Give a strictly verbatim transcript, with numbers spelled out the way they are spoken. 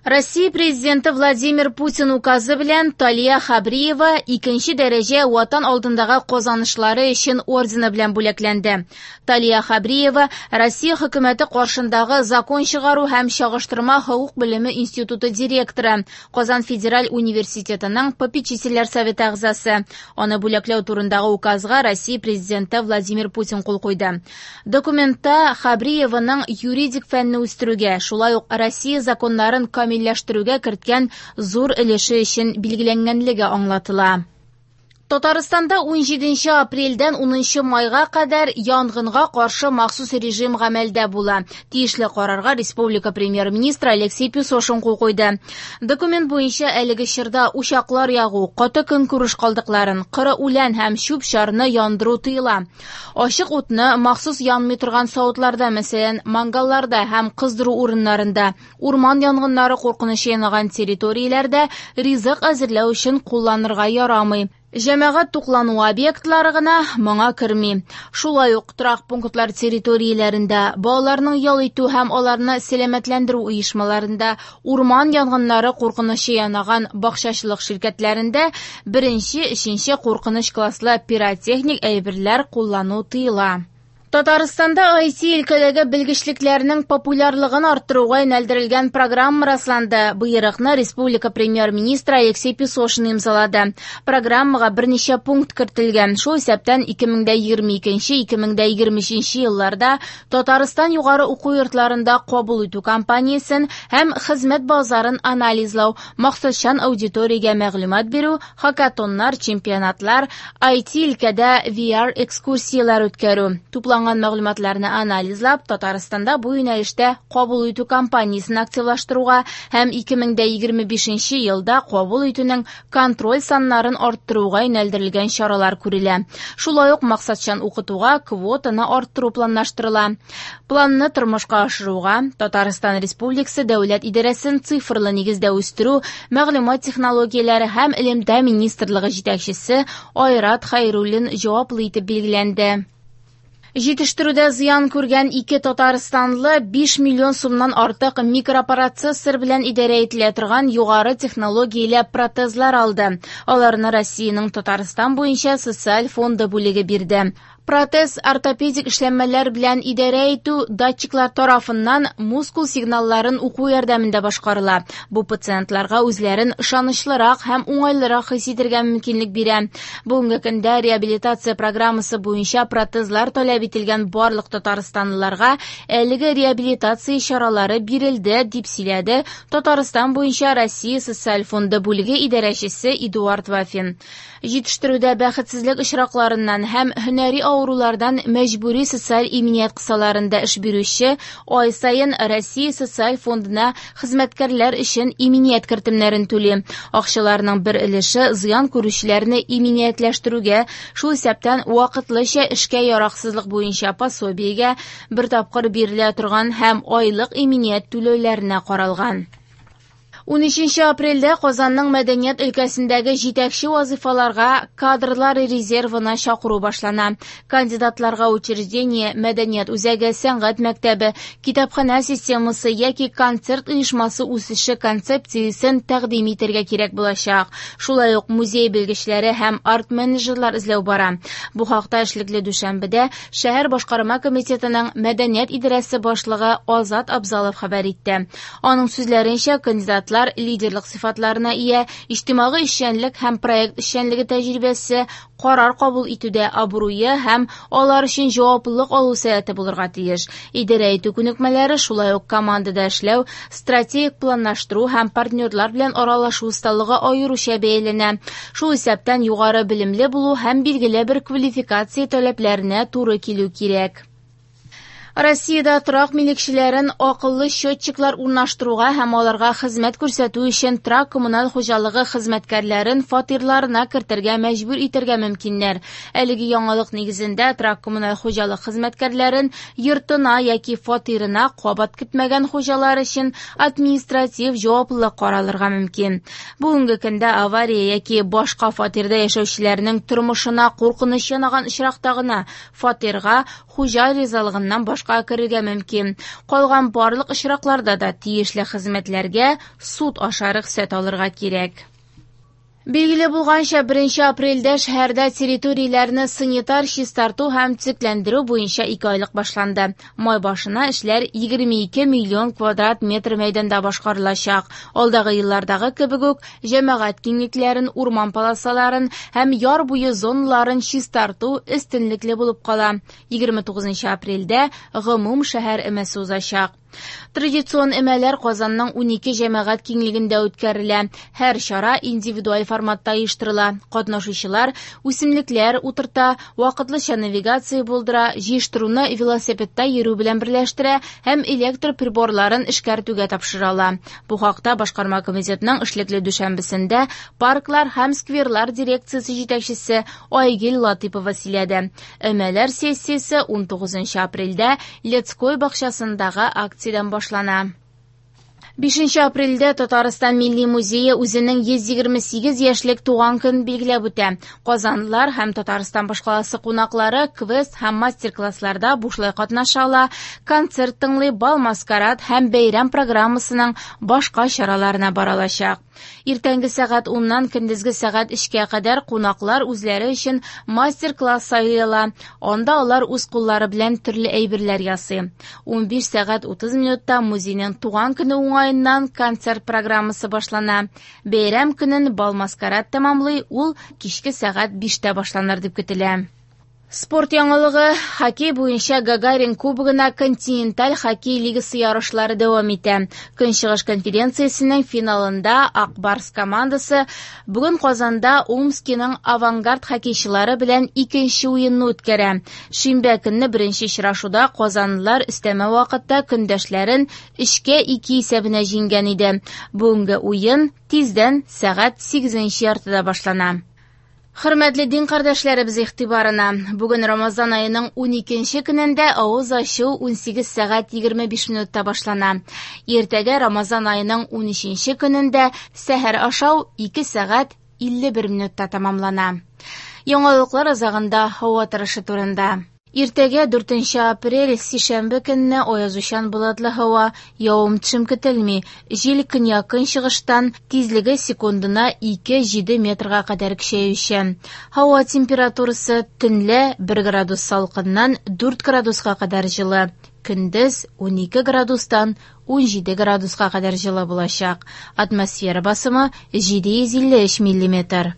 Россия президенты Владимир Путин указы белән Талия Хабриева икенче дәрәҗә ватан алдындагы казанышлары өчен ордены белән бүләкләнде. Талия Хабриева Россия хөкүмәте каршындагы закон чыгару һәм чагыштырма хукук белеме институты директоры, Казан федераль университетының попечительләр советы әгъзасы. Аны бүләкләү турындагы указга Россия президенты Владимир Путин кул куйды. Документта Хабриеваның юридик фәнне үстерүгә, шулай ук Россия законнарын камилләштерүгә керткән зур өлеше өчен билгеләнгәнлеге аңлатыла. Татарстанда он җиденче апрельдән унынчы майга кадәр янгынга каршы махсус режим гамәлдә була. Тиешле карарга республика премьер-министры Алексей Песошин кул куйды. Документ буенча әлеге чорда учаклар ягу, каты көнкүреш калдыкларын, кыры үлән һәм чүп-чарны яндыру тыела. Ачык утны махсус янмый торган савытларда, мәсәлән, мангалларда һәм кыздыру урыннарында, урман янгыннары куркынычы янаган территорияләрдә ризык әзерләү өчен кулланырга ярамый. Җәмәгать туклану объектлары гына моңа керми. Шулай ук торак пунктлар территорияләрендә, балаларның ял итү һәм аларны сәламәтләндерү оешмаларында, урман янгыннары куркынычы янаган бакчачылык ширкәтләрендә беренче, өченче куркыныч класслы пиротехник әйберләр куллану тыела. Татарстанда ай ти өлкәдәге белгечлекләрнең популярлыгын арттыруга юнәлдерелгән программа расланды. Буйрыкны республика премьер-министры Алексей Песошин имзалады. Программага берничә пункт кертелгән. Шул исәптән ике мең егерме икенче - ике мең егерме өченче елларда Татарстан югары уку йортларында кабул итү кампаниясын һәм хезмәт базарын анализлау, максатчан аудиториягә мәгълүмат бирү, хакатоннар, чемпионатлар, ай ти өлкәдә ви ар экскурсияләр үткәрү. Тупланган мәгълүматларны анализлап, Татарстанда бу юнәлештә кабул итү кампаниясын активлаштыруга һәм ике мең егерме бишенче елда кабул итүнең контроль саннарын арттыруга юнәлдерелгән чаралар күрелә. Шулай ук максатчан укытуга квотаны арттыру планлаштырыла. Планны тормышка ашыруга Татарстан Республикасы дәүләт идарәсен цифрлы нигездә үстерү, мәгълүмат технологияләре һәм элемтә министрлыгы җитәкчесе Айрат Хәйруллин җаваплы итеп билгеләнде. Җитештерүдә зыян күргән ике татарстанлы биш миллион сумнан артык микропроцессор белән идарә ителә торган югары технологияле протезлар алды. Аларны Россиянең Татарстан буенча социаль фонды бүлеге бирде. Протез ортопедик эшләнмәләр белән идарә итү датчиклар тарафыннан мускул сигналларын уку ярдәмендә башкарыла. Бу пациентларга үзләрен ышанычлырак һәм уңайлырак хис итәргә мөмкинлек бирә. Бүгенге көндә реабилитация программасы буенча протезлар таләп ителгән барлык татарстанлыларга әлеге реабилитация чаралары бирелде, дип сөйләде Татарстан буенча Россия социаль фонды бүлеге идарәчесе Эдуард Вафин. Җитештерүдә бәхетсезлек очракларыннан һәм һөнәри авырулардан мәҗбүри социаль иминiyet кысаларында эш бирүче ай сайын Россия социаль фондына хезмәткәрләр өчен иминiyet кертемнәрен түли. Акчаларның бер өлеше зыян күрүчеләрне иминиятләштерүгә, шул исәптән вакытлыча эшкә яраксызлык буенча пособиегә бер тапкыр бирелә торган һәм айлык иминiyet түләүләренә каралган. унөченче апрельдә Казанның мәдәният өлкәсендәге җитәкче вазифаларга кадрлар резервына чакыру башлана. Кандидатларга учреждение, мәдәният үзәге, сәнгать мәктәбе, китапханә системасы яки концерт оешмасы үсеше концепциясен тәкъдим итәргә кирәк булачак. Шулай ук музей белгечләре һәм арт менеджерлар эзләү бара. Бу хакта эшлекле дүшәмбедә шәһәр башкарма комитетының мәдәният идарәсе башлыгы Азат Абзалов хәбәр итте. Аның сүзләренчә, кандидатлар лидерлык сыйфатларына ия, иҗтимагый эшчәнлек һәм проект эшчәнлеге тәҗрибәсе, карар кабул итүдә абруе һәм алар өчен җаваплылык алу сәләте булырга тиеш. Идарә итү күнекмәләре, шулай ук командада эшләү, стратегик планлаштыру һәм партнерлар белән аралашу осталыгы аеруча бәяләнә. Шул исәптән югары белемле булу һәм билгеле бер квалификация таләпләренә туры килү кирәк. Россиядә торак милекчеләрен акыллы счетчиклар урнаштыруга һәм аларга хезмәт күрсәтү өчен трак коммуналь хуҗалыгы хезмәткәрләрен фатирларына кертергә мәҗбүр итәргә мөмкиннәр. Әлеге яңалык нигезендә трак коммуналь хуҗалык хезмәткәрләрен йортына яки фатирына кабат көтмәгән хуҗалар өчен административ җаваплылык каралырга мөмкин. Бүгенге көндә авария яки башка фатирда яшәүчеләрнең тормышына куркыныч янаган очракта гына фатирга хуҗа ризалыгыннан башка керергә мөмкин. Калган барлык очракларда да тиешле хезмәтләргә суд аша рөхсәт алырга кирәк. Билгеле булганча, беренче апрельдә шәһәрдә территорияләрне санитар чистарту һәм төзекләндерү буенча ике айлык башланды. Май башына эшләр егерме ике миллион квадрат метр мәйданда башкарылачак. Алдагы еллардагы кебек үк җәмәгать киңлекләрен, урман полосаларын һәм яр буе зоналарын чистарту өстенлекле булып кала. егерме тугызынчы апрельдә гомум шәһәр эмәсе узачак. Традицион эмәләр Казанның унике җәмәгать киңлегендә үткәрелә. Һәр чара индивидуаль форматта оештырыла. Катнашучылар үсемлекләр утырта, вакытлыча навигация булдыра, җыештыруны велосипедта йөрү белән берләштерә һәм электр приборларын эшкәртүгә тапшыра. Бу хакта Башкарма комитетының эшлекле дүшәмбесендә парклар һәм скверлар дирекциясе җитәкчесе Айгөл Латыйпова сөйләде. Эмәләр сессиясе ун тугызынчы апрельдә Лецкой бакчасындагы акциядән башлана. бишенче апрельдә Татарстан Милли музее үзенең йөз егерме сигез яшьлек туган көн билгеләп үтә. Казанлылар һәм Татарстан башкаласы кунаклары квест һәм мастер-классларда бушлай катнаша ала, концерт тыңлый, бал маскарад һәм бәйрәм программасының башка чараларына бара алачак. Иртәнге сәгать уннан көндезге сәгать өчкә кадәр кунаклар үзләре өчен мастер-класс сайла. Анда алар үз куллары белән төрле әйберләр ясый. ун биш сәгать утыз минутта музейның туган көне уңаеннан концерт программасы башлана. Бәйрәм көнен бал маскарад тәмамлый, ул кичке сәгать биштә башланыр дип көтелә. Спорт яңалыгы: хоккей буенча Гагарин кубогына континенталь хоккей лигасы ярышлары дәвам итә. Көнчыгыш конференциясенең финалында Ак Барс командасы бүген Казанда Омскиның Авангард хоккейчылары белән икенче уенны үткәрә. Шимбә көнне беренче очрашуда казанлылар өстәмә вакытта көндәшләрен өчкә ике исәбенә җиңгән иде. Бүгенге уен тиздән сәгать сигезенче яртыда башлана. Хөрмәтле дин кардәшләребез игътибарына, бүген Рамазан аеның уникенче көнендә авыз ачу ун сигез сәгать егерме биш минутта башлана. Иртәгә Рамазан аеның унөченче көнендә сәхәр ашау ике сәгать илле бер минутта тәмамлана. Яңалыклар азагында һава торышы турында. Иртәгә дүртенче апрель сишәмбе көнне аязучан булатлы һава, явым-төшем көтелми. Җил көньяк-көнчыгыштан тизлеге секундына ике җиде метрга кадәр көчәючән. Һава температурасы төнлә бер градус салкыннан дүрт градуска кадәр җылы. Көндез ун ике градустан ун җиде градуска кадәр җылы булачак. Атмосфера басымы җиде йөз илле өч миллиметр.